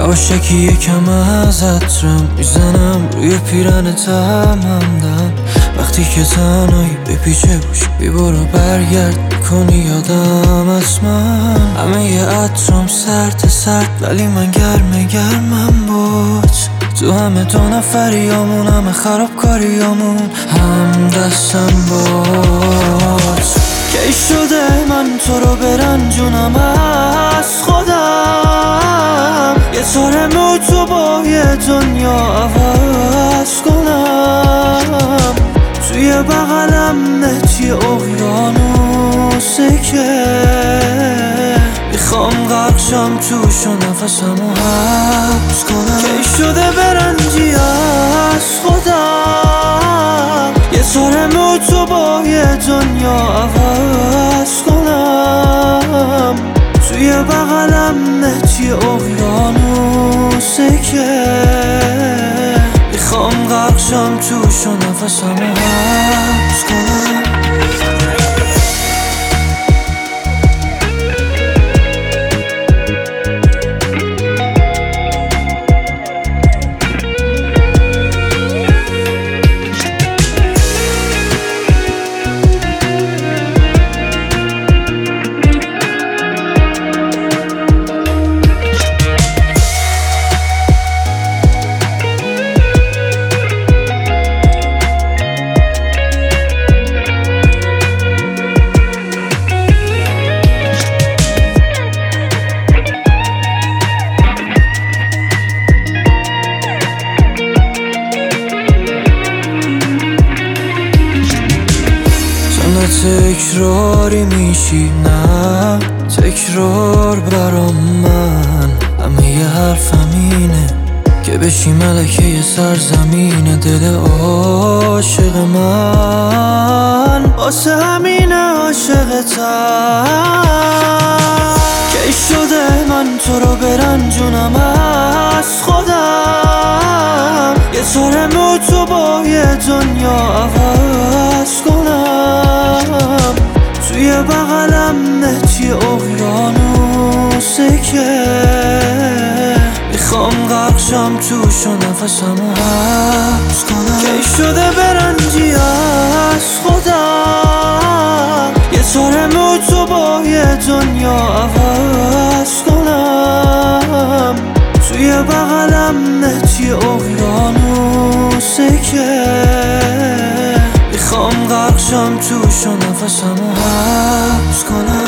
یواشکی یکم از عطرم میزنم روی پیرن تمندن. وقتی که تنهایی بپیچه گوش بیبرو برگرد میکنی یادم از من. همه ی عطرم سرد ولی من گرمم بود. تو همه دو نفریامون همه خرابکاریامون هم دستم بود. کی شده من تو رو برنجونم از خودم، یه طور تو با یه دنیا عوض کنم. توی بغلم نتی اقیانوسه که میخوام غرق شم توش و نفسمو حبس کنم. کی شده برنجی از خودم، یه طور تو با یه دنیا عوض کنم. توی بغلم نتی اقیانوسه که میخوام غرق شم توش و نفسمو حبس کنم. تکراری میشی نه تکرار برام من. همه ی حرفم اینه که بشی ملکه ی سرزمین دل عاشق من. واسه همینه عاشقتم. کی شده من تو رو برنجونم از خودم، یه طور تو با یه دنیا عوض کنم. توی بغلم نتی اقیانوسه که میخوام غرق شم توش و نفسمو حبس کنم. کی شده برنجی از خودم، یه طور تو با یه دنیا عوض کنم. توی بغلم نتی اقیانوسه که میخوام غرق شم توش و نفسمو حبس کنم.